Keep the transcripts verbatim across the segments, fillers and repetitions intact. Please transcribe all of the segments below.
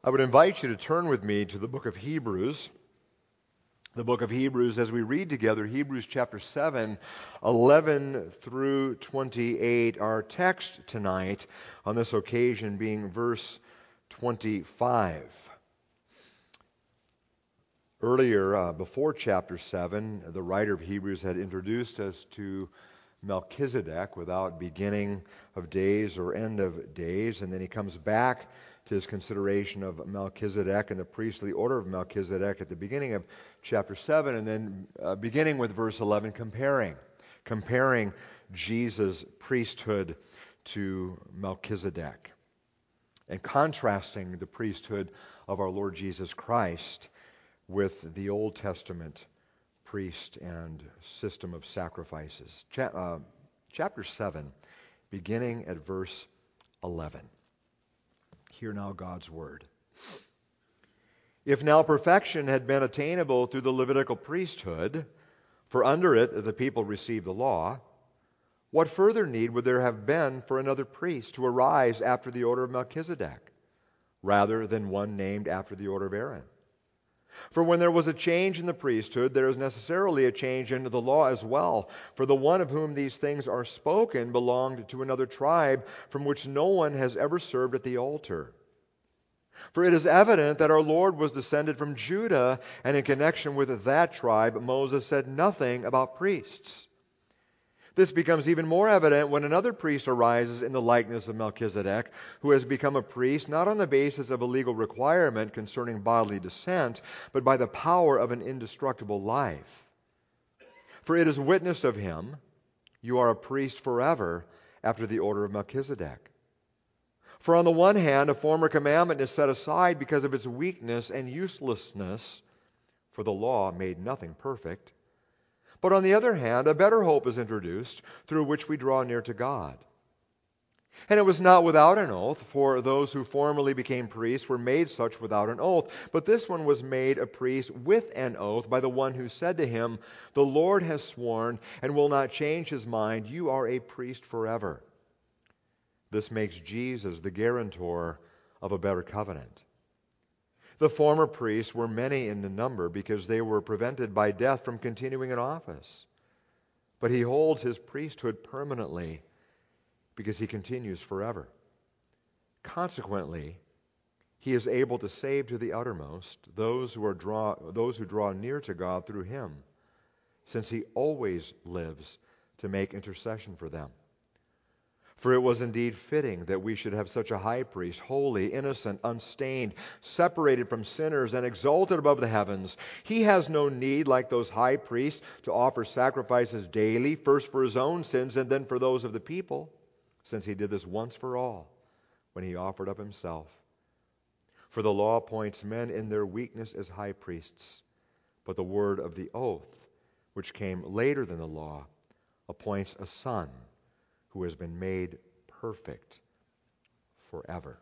I would invite you to turn with me to the book of Hebrews. The book of Hebrews, as we read together, Hebrews chapter seven, eleven through twenty-eight. Our text tonight on this occasion being verse twenty-five. Earlier, uh, before chapter seven, the writer of Hebrews had introduced us to Melchizedek without beginning of days or end of days, and then he comes back to his consideration of Melchizedek and the priestly order of Melchizedek at the beginning of chapter seven, and then uh, beginning with verse eleven, comparing, comparing Jesus' priesthood to Melchizedek, and contrasting the priesthood of our Lord Jesus Christ with the Old Testament priest and system of sacrifices. Cha- uh, chapter seven, beginning at verse eleven. Hear now God's word. If now perfection had been attainable through the Levitical priesthood, for under it the people received the law, what further need would there have been for another priest to arise after the order of Melchizedek, rather than one named after the order of Aaron? For when there was a change in the priesthood, there is necessarily a change in the law as well. For the one of whom these things are spoken belonged to another tribe from which no one has ever served at the altar. For it is evident that our Lord was descended from Judah, and in connection with that tribe, Moses said nothing about priests. This becomes even more evident when another priest arises in the likeness of Melchizedek, who has become a priest not on the basis of a legal requirement concerning bodily descent, but by the power of an indestructible life. For it is witnessed of him, you are a priest forever after the order of Melchizedek. For on the one hand, a former commandment is set aside because of its weakness and uselessness, for the law made nothing perfect. But on the other hand, a better hope is introduced, through which we draw near to God. And it was not without an oath, for those who formerly became priests were made such without an oath. But this one was made a priest with an oath by the one who said to him, "The Lord has sworn and will not change his mind. You are a priest forever." This makes Jesus the guarantor of a better covenant. The former priests were many in the number because they were prevented by death from continuing in office. But he holds his priesthood permanently because he continues forever. Consequently, he is able to save to the uttermost those who are draw, those who draw near to God through him, since he always lives to make intercession for them. For it was indeed fitting that we should have such a high priest, holy, innocent, unstained, separated from sinners, and exalted above the heavens. He has no need, like those high priests, to offer sacrifices daily, first for his own sins and then for those of the people, since he did this once for all, when he offered up himself. For the law appoints men in their weakness as high priests, but the word of the oath, which came later than the law, appoints a son who has been made perfect forever.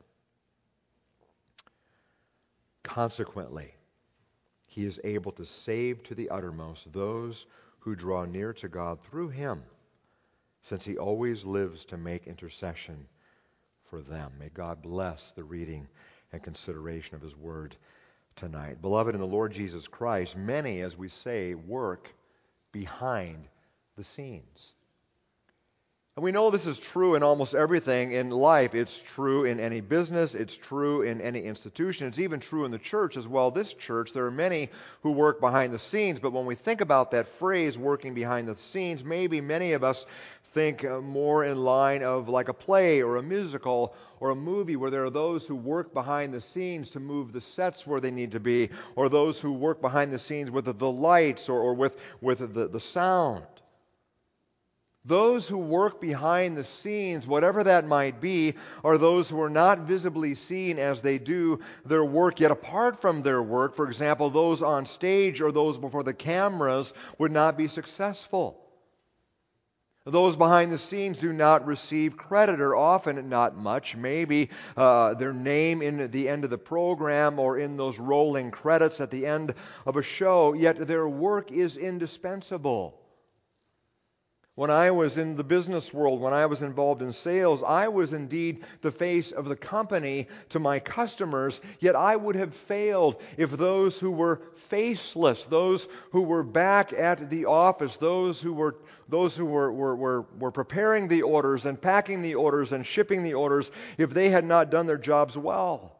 Consequently, he is able to save to the uttermost those who draw near to God through him, since he always lives to make intercession for them. May God bless the reading and consideration of his word tonight. Beloved in the Lord Jesus Christ, many, as we say, work behind the scenes. And we know this is true in almost everything in life. It's true in any business. It's true in any institution. It's even true in the church as well. This church, there are many who work behind the scenes. But when we think about that phrase, working behind the scenes, maybe many of us think more in line of like a play or a musical or a movie where there are those who work behind the scenes to move the sets where they need to be, or those who work behind the scenes with the, the lights or, or with, with the, the sound. Those who work behind the scenes, whatever that might be, are those who are not visibly seen as they do their work. Yet apart from their work, for example, those on stage or those before the cameras would not be successful. Those behind the scenes do not receive credit, or often not much. Maybe uh, their name in the end of the program or in those rolling credits at the end of a show, yet their work is indispensable. When I was in the business world, when I was involved in sales, I was indeed the face of the company to my customers, yet I would have failed if those who were faceless, those who were back at the office, those who were those who were, were, were, were preparing the orders and packing the orders and shipping the orders, if they had not done their jobs well,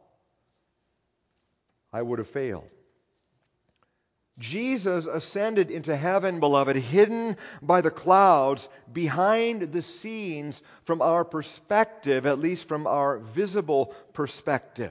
I would have failed. Jesus ascended into heaven, beloved, hidden by the clouds, behind the scenes from our perspective, at least from our visible perspective.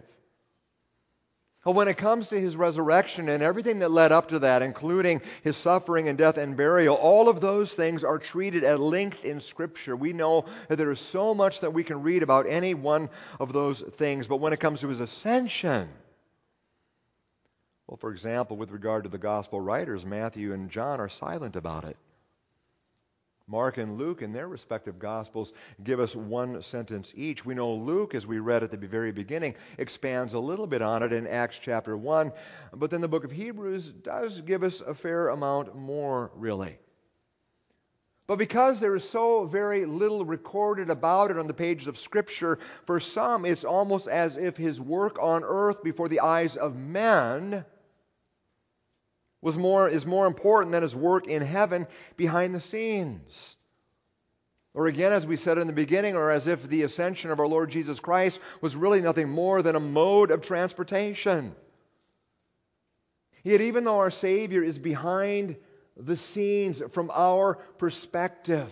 Well, when it comes to His resurrection and everything that led up to that, including His suffering and death and burial, all of those things are treated at length in Scripture. We know that there is so much that we can read about any one of those things, but when it comes to His ascension, well, for example, with regard to the gospel writers, Matthew and John are silent about it. Mark and Luke, in their respective gospels, give us one sentence each. We know Luke, as we read at the very beginning, expands a little bit on it in Acts chapter one, but then the book of Hebrews does give us a fair amount more, really. But because there is so very little recorded about it on the pages of Scripture, for some it's almost as if His work on earth before the eyes of men was more, is more important than His work in heaven behind the scenes. Or again, as we said in the beginning, or as if the ascension of our Lord Jesus Christ was really nothing more than a mode of transportation. Yet even though our Savior is behind the scenes from our perspective,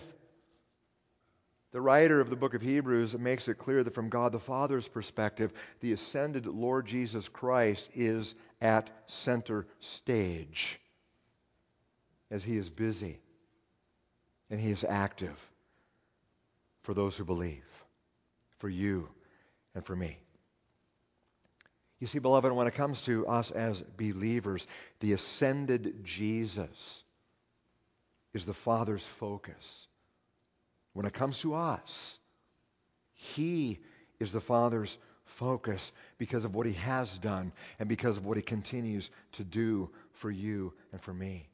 the writer of the book of Hebrews makes it clear that from God the Father's perspective, the ascended Lord Jesus Christ is at center stage as He is busy and He is active for those who believe, for you and for me. You see, beloved, when it comes to us as believers, the ascended Jesus is the Father's focus. When it comes to us, He is the Father's focus because of what He has done and because of what He continues to do for you and for me.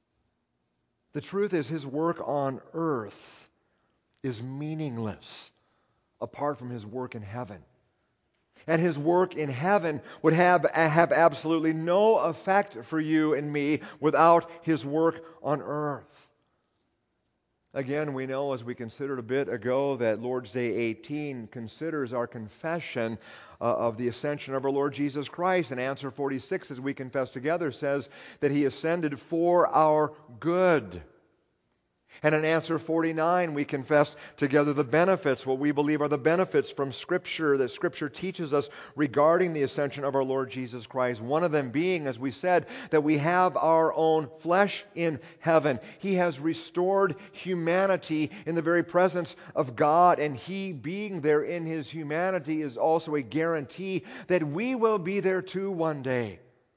The truth is, His work on earth is meaningless apart from His work in heaven. And His work in heaven would have, have absolutely no effect for you and me without His work on earth. Again, we know, as we considered a bit ago, that Lord's Day eighteen considers our confession uh, of the ascension of our Lord Jesus Christ. And answer forty-six, as we confess together, says that He ascended for our good. And in answer forty-nine, we confess together the benefits, what we believe are the benefits from Scripture, that Scripture teaches us regarding the ascension of our Lord Jesus Christ. One of them being, as we said, that we have our own flesh in heaven. He has restored humanity in the very presence of God, and He being there in His humanity is also a guarantee that we will be there too one day.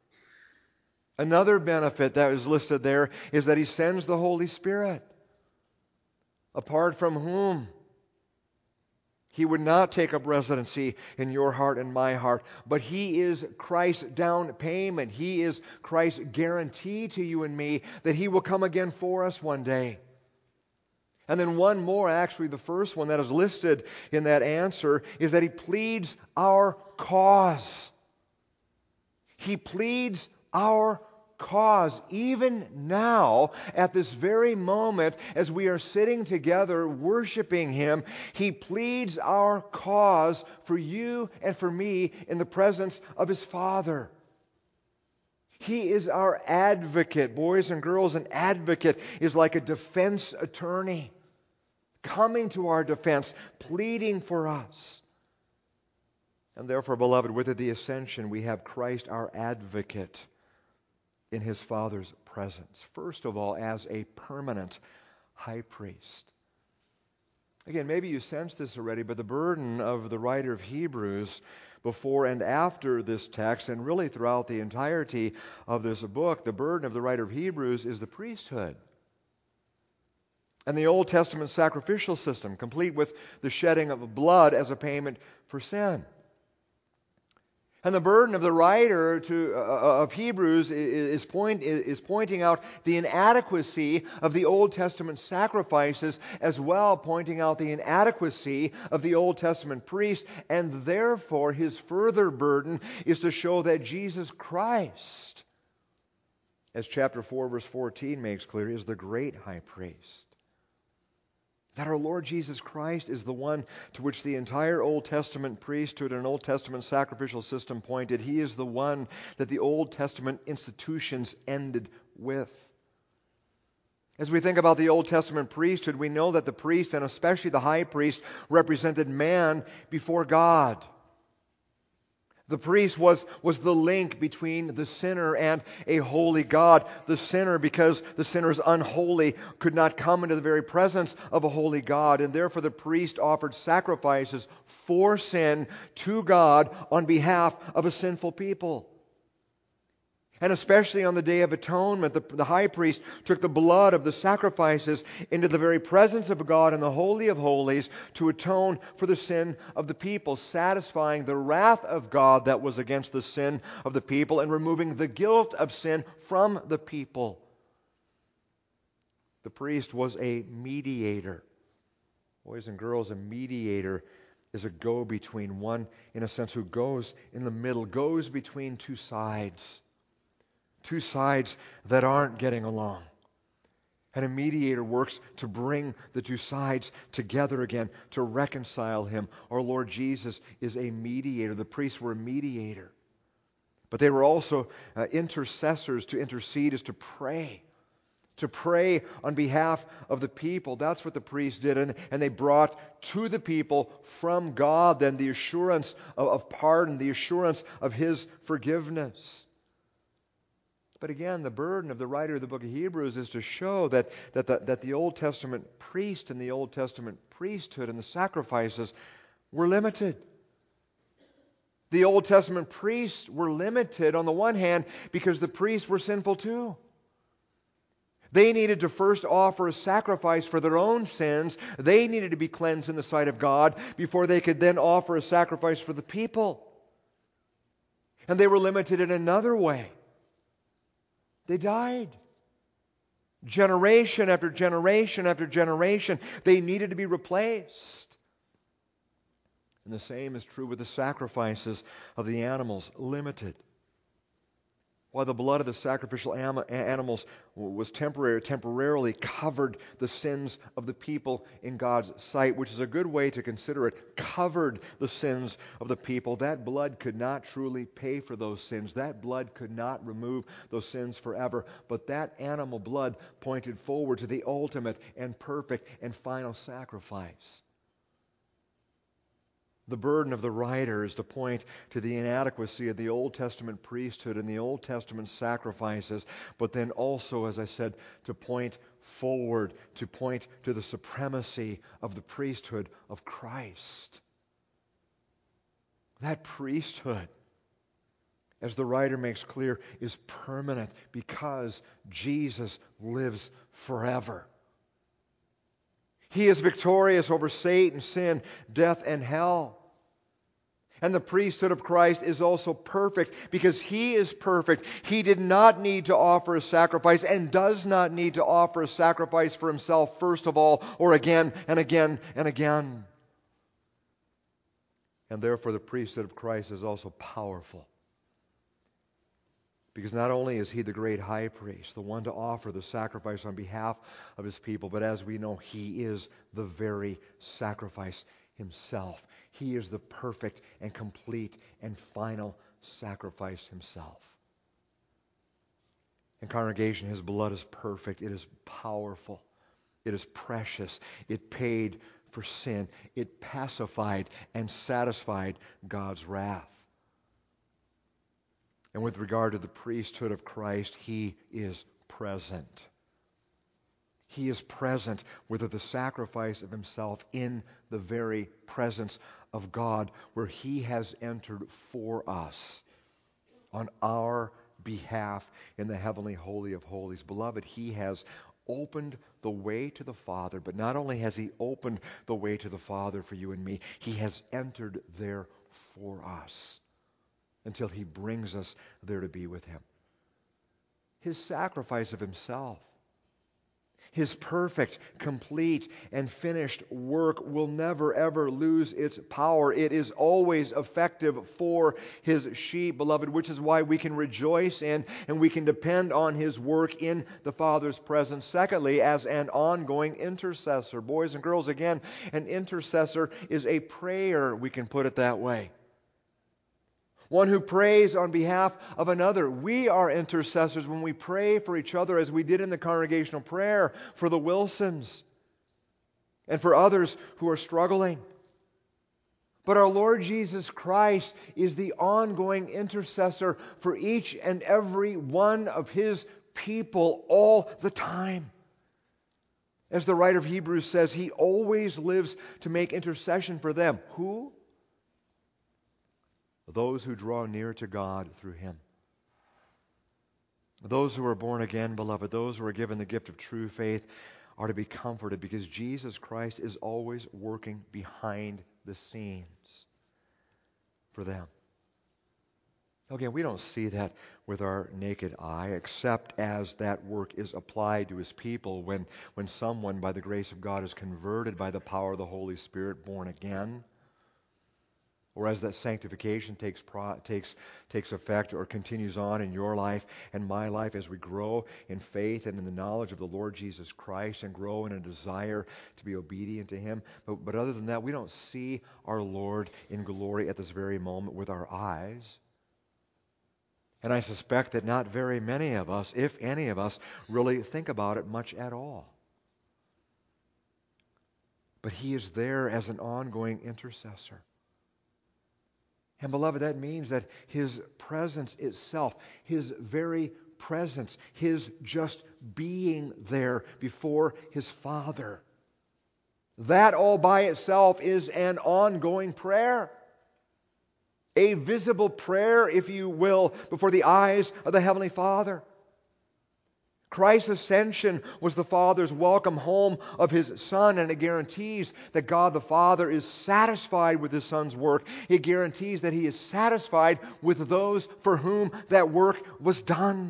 Another benefit that is listed there is that He sends the Holy Spirit, apart from whom He would not take up residency in your heart and my heart. But He is Christ's down payment. He is Christ's guarantee to you and me that He will come again for us one day. And then one more, actually the first one that is listed in that answer, is that He pleads our cause. He pleads our cause, even now, at this very moment, as we are sitting together worshiping Him, He pleads our cause for you and for me in the presence of His Father. He is our advocate. Boys and girls, an advocate is like a defense attorney coming to our defense, pleading for us. And therefore, beloved, with the ascension, we have Christ our advocate in His Father's presence. First of all, as a permanent high priest. Again, maybe you sense this already, but the burden of the writer of Hebrews before and after this text, and really throughout the entirety of this book, the burden of the writer of Hebrews is the priesthood. And the Old Testament sacrificial system, complete with the shedding of blood as a payment for sin. And the burden of the writer to, uh, of Hebrews is, point, is pointing out the inadequacy of the Old Testament sacrifices, as well pointing out the inadequacy of the Old Testament priest, and therefore his further burden is to show that Jesus Christ, as chapter four verse fourteen makes clear, is the great high priest. That our Lord Jesus Christ is the one to which the entire Old Testament priesthood and Old Testament sacrificial system pointed. He is the one that the Old Testament institutions ended with. As we think about the Old Testament priesthood, we know that the priest, and especially the high priest, represented man before God. The priest was, was the link between the sinner and a holy God. The sinner, because the sinner is unholy, could not come into the very presence of a holy God, and therefore the priest offered sacrifices for sin to God on behalf of a sinful people. And especially on the Day of Atonement, the, the high priest took the blood of the sacrifices into the very presence of God in the Holy of Holies to atone for the sin of the people, satisfying the wrath of God that was against the sin of the people and removing the guilt of sin from the people. The priest was a mediator. Boys and girls, a mediator is a go-between, one, in a sense, who goes in the middle, goes between two sides. Two sides that aren't getting along. And a mediator works to bring the two sides together again, to reconcile him. Our Lord Jesus is a mediator. The priests were a mediator. But they were also uh, intercessors. To intercede is to pray. To pray on behalf of the people. That's what the priests did. And, and they brought to the people from God then the assurance of, of pardon, the assurance of His forgiveness. But again, the burden of the writer of the book of Hebrews is to show that, that, the, that the Old Testament priest and the Old Testament priesthood and the sacrifices were limited. The Old Testament priests were limited on the one hand because the priests were sinful too. They needed to first offer a sacrifice for their own sins. They needed to be cleansed in the sight of God before they could then offer a sacrifice for the people. And they were limited in another way. They died. Generation after generation after generation, they needed to be replaced. And the same is true with the sacrifices of the animals, limited. While the blood of the sacrificial am- animals was temporary, temporarily covered the sins of the people in God's sight, which is a good way to consider it, covered the sins of the people. That blood could not truly pay for those sins. That blood could not remove those sins forever. But that animal blood pointed forward to the ultimate and perfect and final sacrifice. The burden of the writer is to point to the inadequacy of the Old Testament priesthood and the Old Testament sacrifices, but then also, as I said, to point forward, to point to the supremacy of the priesthood of Christ. That priesthood, as the writer makes clear, is permanent because Jesus lives forever. He is victorious over Satan, sin, death, and hell. And the priesthood of Christ is also perfect because He is perfect. He did not need to offer a sacrifice and does not need to offer a sacrifice for Himself first of all, or again and again and again. And therefore the priesthood of Christ is also powerful. Because not only is He the great high priest, the one to offer the sacrifice on behalf of His people, but as we know, He is the very sacrifice Himself. He is the perfect and complete and final sacrifice Himself. And congregation, His blood is perfect. It is powerful. It is precious. It paid for sin. It pacified and satisfied God's wrath. And with regard to the priesthood of Christ, He is present. He is present with the sacrifice of Himself in the very presence of God, where He has entered for us on our behalf in the heavenly holy of holies. Beloved, He has opened the way to the Father, but not only has He opened the way to the Father for you and me, He has entered there for us. until He brings us there to be with Him. His sacrifice of Himself, His perfect, complete, and finished work will never, ever lose its power. It is always effective for His sheep, beloved, which is why we can rejoice in and we can depend on His work in the Father's presence. Secondly, as an ongoing intercessor. Boys and girls, again, an intercessor is a prayer, we can put it that way. One who prays on behalf of another. We are intercessors when we pray for each other, as we did in the congregational prayer for the Wilsons and for others who are struggling. But our Lord Jesus Christ is the ongoing intercessor for each and every one of His people all the time. As the writer of Hebrews says, He always lives to make intercession for them. Who? Those who draw near to God through Him. Those who are born again, beloved, those who are given the gift of true faith, are to be comforted because Jesus Christ is always working behind the scenes for them. Again, we don't see that with our naked eye, except as that work is applied to His people when, when someone, by the grace of God, is converted by the power of the Holy Spirit, born again. Or as that sanctification takes pro, takes takes effect or continues on in your life and my life as we grow in faith and in the knowledge of the Lord Jesus Christ and grow in a desire to be obedient to Him. But, but other than that, we don't see our Lord in glory at this very moment with our eyes. And I suspect that not very many of us, if any of us, really think about it much at all. But He is there as an ongoing intercessor. And beloved, that means that His presence itself, His very presence, His just being there before His Father, that all by itself is an ongoing prayer. A visible prayer, if you will, before the eyes of the Heavenly Father. Christ's ascension was the Father's welcome home of His Son, and it guarantees that God the Father is satisfied with His Son's work. It guarantees that He is satisfied with those for whom that work was done.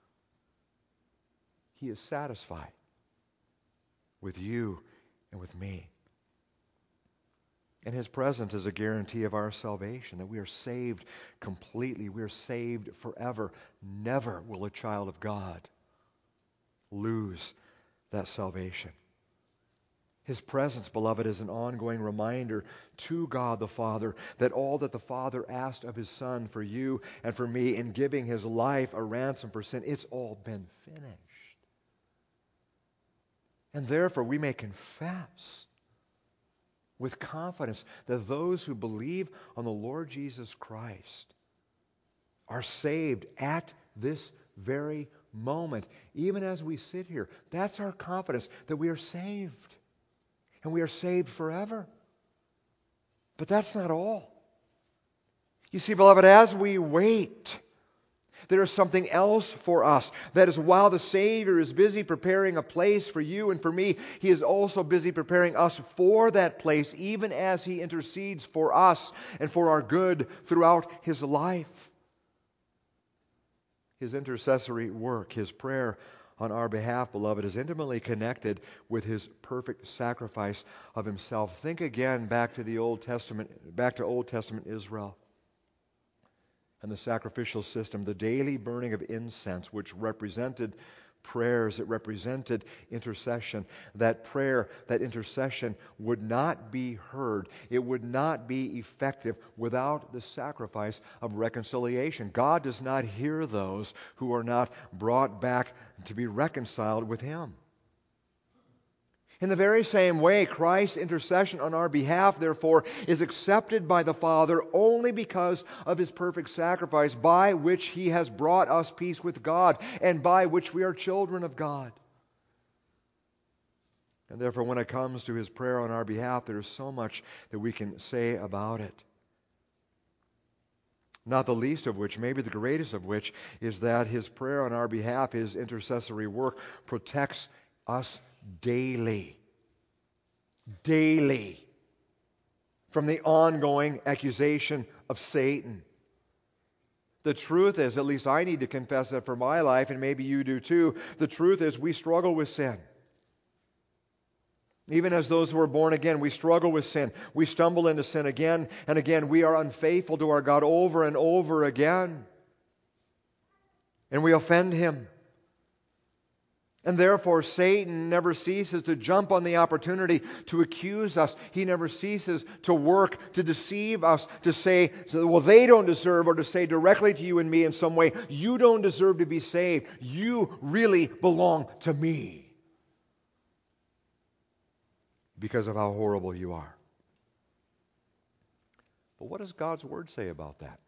He is satisfied with you and with me. And His presence is a guarantee of our salvation, that we are saved completely. We are saved forever. Never will a child of God lose that salvation. His presence, beloved, is an ongoing reminder to God the Father that all that the Father asked of His Son for you and for me in giving His life a ransom for sin, it's all been finished. And therefore we may confess with confidence that those who believe on the Lord Jesus Christ are saved at this very moment, even as we sit here. That's our confidence, that we are saved. And we are saved forever. But that's not all. You see, beloved, as we wait, there is something else for us. That is, while the Savior is busy preparing a place for you and for me, He is also busy preparing us for that place, even as He intercedes for us and for our good throughout His life. His intercessory work, His prayer on our behalf, beloved, is intimately connected with His perfect sacrifice of Himself. Think again back to the Old Testament, back to Old Testament Israel and the sacrificial system, the daily burning of incense, which represented prayers, it represented intercession. That prayer, that intercession would not be heard. It would not be effective without the sacrifice of reconciliation. God does not hear those who are not brought back to be reconciled with Him. In the very same way, Christ's intercession on our behalf, therefore, is accepted by the Father only because of His perfect sacrifice, by which He has brought us peace with God, and by which we are children of God. And therefore, when it comes to His prayer on our behalf, there is so much that we can say about it. Not the least of which, maybe the greatest of which, is that His prayer on our behalf, His intercessory work, protects us daily, daily, from the ongoing accusation of Satan. The truth is, at least I need to confess that for my life, and maybe you do too, the truth is we struggle with sin. Even as those who are born again, we struggle with sin. We stumble into sin again and again. We are unfaithful to our God over and over again. And we offend Him. And therefore, Satan never ceases to jump on the opportunity to accuse us. He never ceases to work to deceive us, to say, well, they don't deserve, or to say directly to you and me in some way, you don't deserve to be saved. You really belong to me because of how horrible you are. But what does God's Word say about that?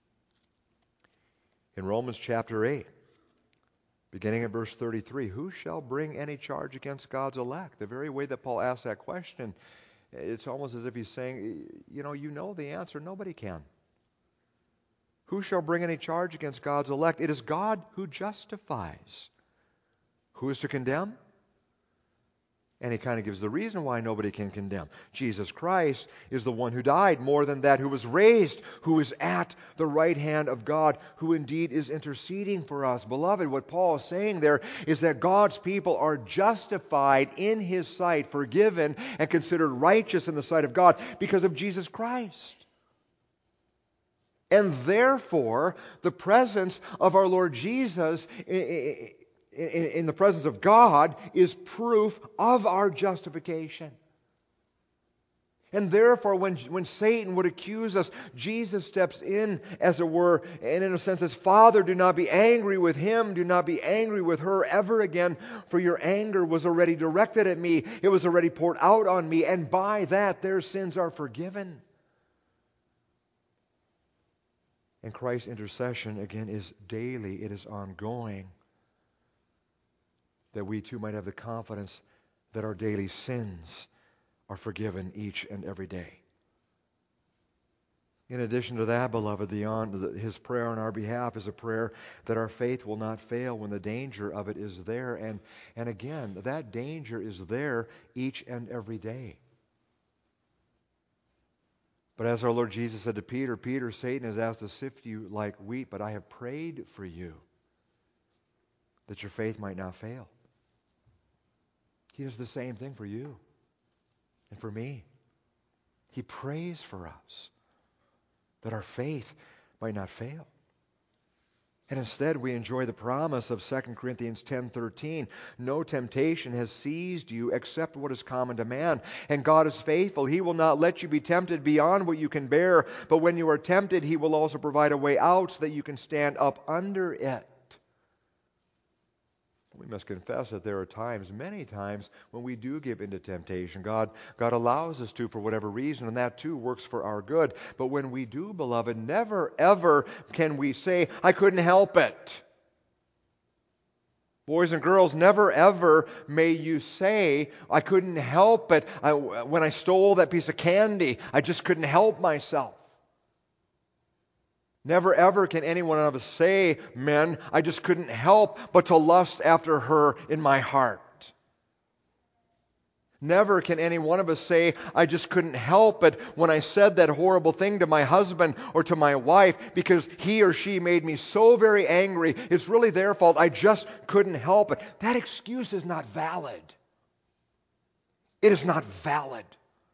In Romans chapter eight, beginning at verse thirty-three, who shall bring any charge against God's elect? The very way that Paul asks that question, it's almost as if he's saying, you know, you know the answer, nobody can. Who shall bring any charge against God's elect? It is God who justifies. Who is to condemn? And he kind of gives the reason why nobody can condemn. Jesus Christ is the one who died, more than that, who was raised, who is at the right hand of God, who indeed is interceding for us. Beloved, what Paul is saying there is that God's people are justified in His sight, forgiven, and considered righteous in the sight of God because of Jesus Christ. And therefore, the presence of our Lord Jesus in the presence of God is proof of our justification. And therefore, when, when Satan would accuse us, Jesus steps in, as it were, and in a sense says, Father, do not be angry with him, do not be angry with her ever again, for your anger was already directed at me, it was already poured out on me, and by that their sins are forgiven. And Christ's intercession, again, is daily, it is ongoing, that we too might have the confidence that our daily sins are forgiven each and every day. In addition to that, beloved, the on, His prayer on our behalf is a prayer that our faith will not fail when the danger of it is there. And, and again, that danger is there each and every day. But as our Lord Jesus said to Peter, Peter, Satan has asked to sift you like wheat, but I have prayed for you that your faith might not fail. He does the same thing for you and for me. He prays for us that our faith might not fail. And instead we enjoy the promise of Second Corinthians ten thirteen. No temptation has seized you except what is common to man. And God is faithful. He will not let you be tempted beyond what you can bear. But when you are tempted, He will also provide a way out so that you can stand up under it. We must confess that there are times, many times, when we do give into temptation. God, God allows us to for whatever reason, and that too works for our good. But when we do, beloved, never ever can we say, I couldn't help it. Boys and girls, never ever may you say, I couldn't help it. I, when I stole that piece of candy, I just couldn't help myself. Never ever can any one of us say, men, I just couldn't help but to lust after her in my heart. Never can any one of us say, I just couldn't help it when I said that horrible thing to my husband or to my wife because he or she made me so very angry. It's really their fault. I just couldn't help it. That excuse is not valid. It is not valid.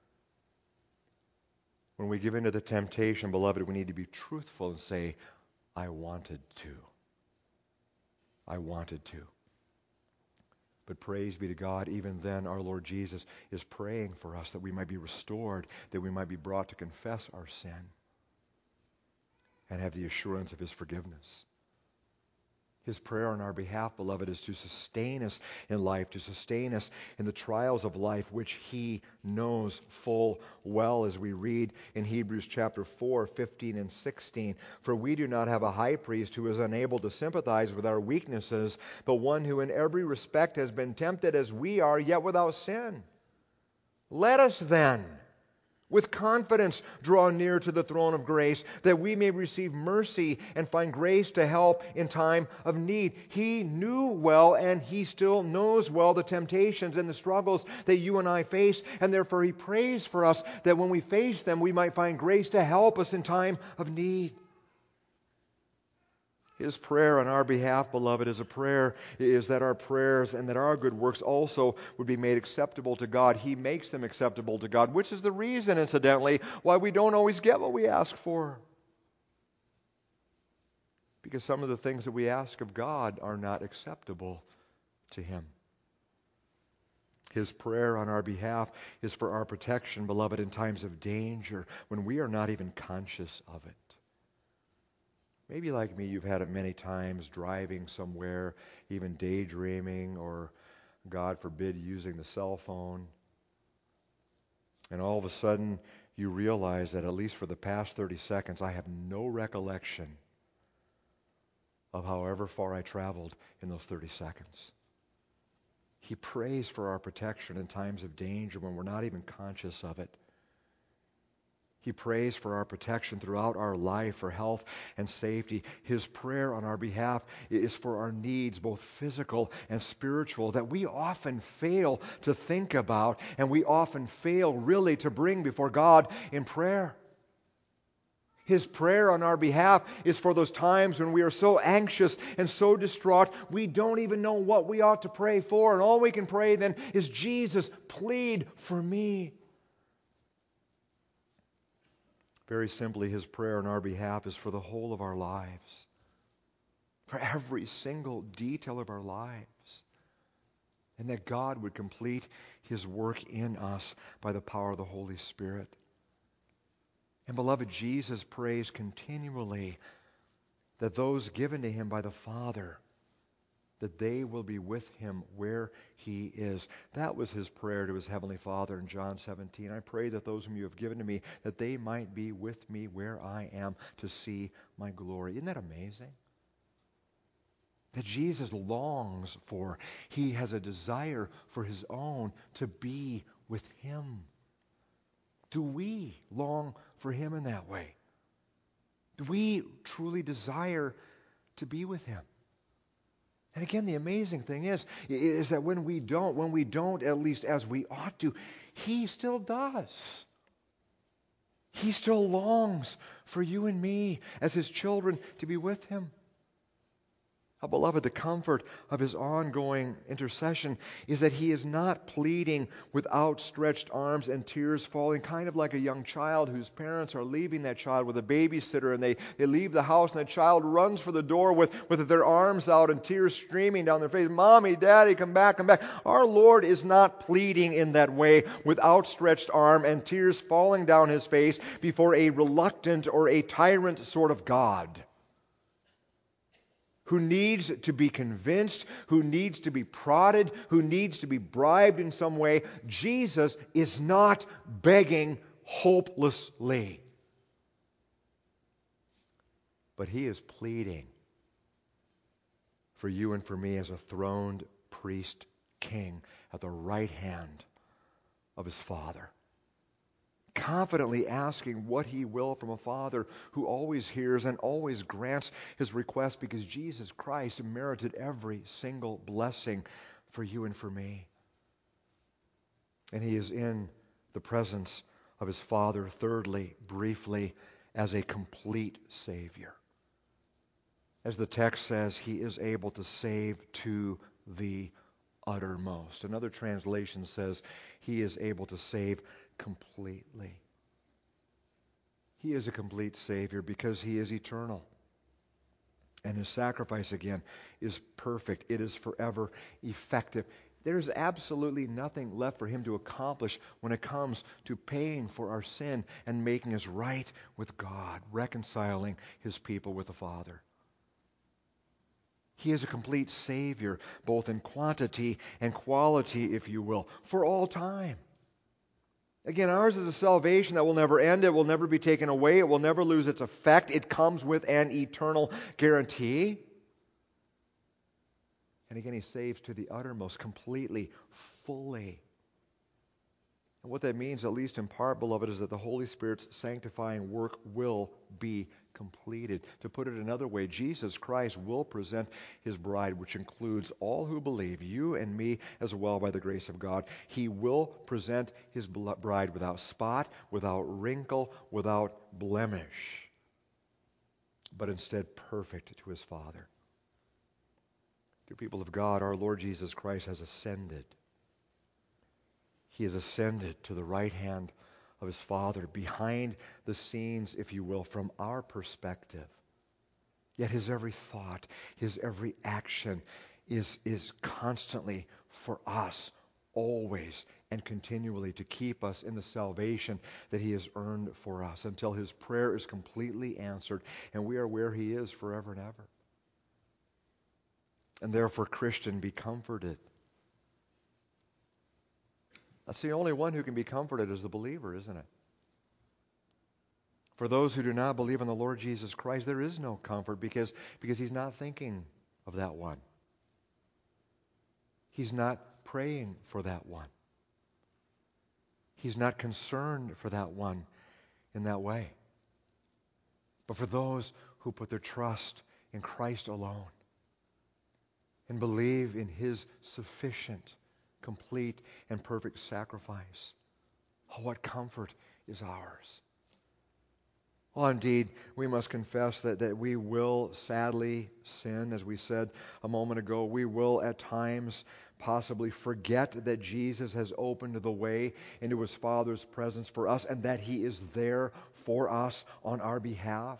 When we give in to the temptation, beloved, we need to be truthful and say, I wanted to. I wanted to. But praise be to God, even then our Lord Jesus is praying for us that we might be restored, that we might be brought to confess our sin and have the assurance of His forgiveness. His prayer on our behalf, beloved, is to sustain us in life, to sustain us in the trials of life, which He knows full well, as we read in Hebrews chapter four, fifteen and sixteen. For we do not have a high priest who is unable to sympathize with our weaknesses, but one who in every respect has been tempted as we are, yet without sin. Let us then, with confidence, draw near to the throne of grace, that we may receive mercy and find grace to help in time of need. He knew well, and He still knows well, the temptations and the struggles that you and I face, and therefore He prays for us that when we face them, we might find grace to help us in time of need. His prayer on our behalf, beloved, is a prayer, is that our prayers and that our good works also would be made acceptable to God. He makes them acceptable to God, which is the reason, incidentally, why we don't always get what we ask for. Because some of the things that we ask of God are not acceptable to Him. His prayer on our behalf is for our protection, beloved, in times of danger when we are not even conscious of it. Maybe like me, you've had it many times driving somewhere, even daydreaming, or, God forbid, using the cell phone. And all of a sudden, you realize that at least for the past thirty seconds, I have no recollection of however far I traveled in those thirty seconds. He prays for our protection in times of danger when we're not even conscious of it. He prays for our protection throughout our life, for health and safety. His prayer on our behalf is for our needs, both physical and spiritual, that we often fail to think about, and we often fail really to bring before God in prayer. His prayer on our behalf is for those times when we are so anxious and so distraught, we don't even know what we ought to pray for, and all we can pray then is, Jesus, plead for me. Very simply, His prayer on our behalf is for the whole of our lives, for every single detail of our lives, and that God would complete His work in us by the power of the Holy Spirit. And beloved, Jesus prays continually that those given to Him by the Father, that they will be with Him where He is. That was His prayer to His Heavenly Father in John seventeen. I pray that those whom you have given to me, that they might be with me where I am to see my glory. Isn't that amazing? That Jesus longs for, He has a desire for His own to be with Him. Do we long for Him in that way? Do we truly desire to be with Him? And again, the amazing thing is, is that when we don't, when we don't at least as we ought to, He still does. He still longs for you and me as His children to be with Him. Oh, beloved, the comfort of His ongoing intercession is that He is not pleading with outstretched arms and tears falling, kind of like a young child whose parents are leaving that child with a babysitter, and they, they leave the house, and the child runs for the door with, with their arms out and tears streaming down their face. Mommy, Daddy, come back, come back. Our Lord is not pleading in that way with outstretched arm and tears falling down His face before a reluctant or a tyrant sort of God, who needs to be convinced, who needs to be prodded, who needs to be bribed in some way. Jesus is not begging hopelessly, but He is pleading for you and for me as a throned priest king at the right hand of His Father, confidently asking what He will from a Father who always hears and always grants His request, because Jesus Christ merited every single blessing for you and for me. And He is in the presence of His Father, thirdly, briefly, as a complete Savior. As the text says, He is able to save to the uttermost. Another translation says He is able to save completely. He is a complete Savior because He is eternal. And His sacrifice, again, is perfect. It is forever effective. There's absolutely nothing left for Him to accomplish when it comes to paying for our sin and making us right with God, reconciling His people with the Father. He is a complete Savior, both in quantity and quality, if you will, for all time. Again, ours is a salvation that will never end. It will never be taken away. It will never lose its effect. It comes with an eternal guarantee. And again, He saves to the uttermost, completely, fully. And what that means, at least in part, beloved, is that the Holy Spirit's sanctifying work will be completed. To put it another way, Jesus Christ will present His bride, which includes all who believe, you and me as well, by the grace of God. He will present His bride without spot, without wrinkle, without blemish. but instead perfect to his Father. Dear people of God, our Lord Jesus Christ has ascended. He has ascended to the right hand of his Father, behind the scenes, if you will, from our perspective. Yet his every thought, his every action is, is constantly for us, always and continually, to keep us in the salvation that he has earned for us until his prayer is completely answered and we are where he is forever and ever. And therefore, Christian, be comforted. That's the only one who can be comforted is the believer, isn't it? For those who do not believe in the Lord Jesus Christ, there is no comfort because, because he's not thinking of that one. He's not praying for that one. He's not concerned for that one in that way. But for those who put their trust in Christ alone and believe in his sufficient, complete, and perfect sacrifice, oh, what comfort is ours. Well, indeed, we must confess that, that we will sadly sin, as we said a moment ago. We will at times possibly forget that Jesus has opened the way into his Father's presence for us and that he is there for us on our behalf.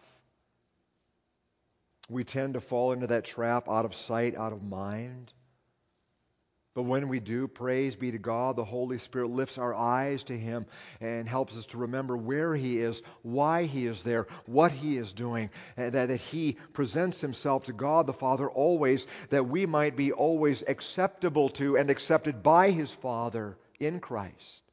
We tend to fall into that trap out of sight, out of mind. But when we do, praise be to God, the Holy Spirit lifts our eyes to him and helps us to remember where he is, why he is there, what he is doing, and that, that he presents himself to God the Father always, that we might be always acceptable to and accepted by his Father in Christ,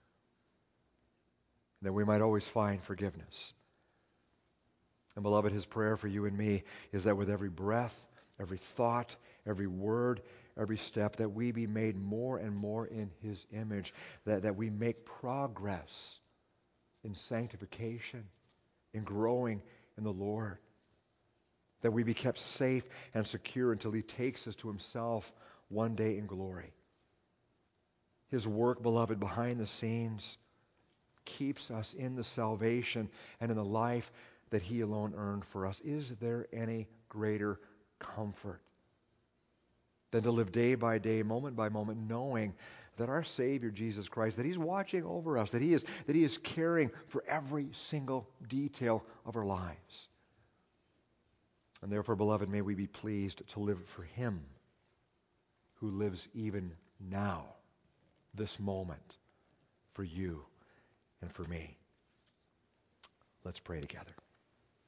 that we might always find forgiveness. And beloved, his prayer for you and me is that with every breath, every thought, every word, every step, that we be made more and more in his image, that, that we make progress in sanctification, in growing in the Lord, that we be kept safe and secure until he takes us to himself one day in glory. His work, beloved, behind the scenes keeps us in the salvation and in the life that he alone earned for us. Is there any greater comfort than to live day by day, moment by moment, knowing that our Savior, Jesus Christ, that he's watching over us, that he is, that he is caring for every single detail of our lives? And therefore, beloved, may we be pleased to live for him who lives even now, this moment, for you and for me. Let's pray together.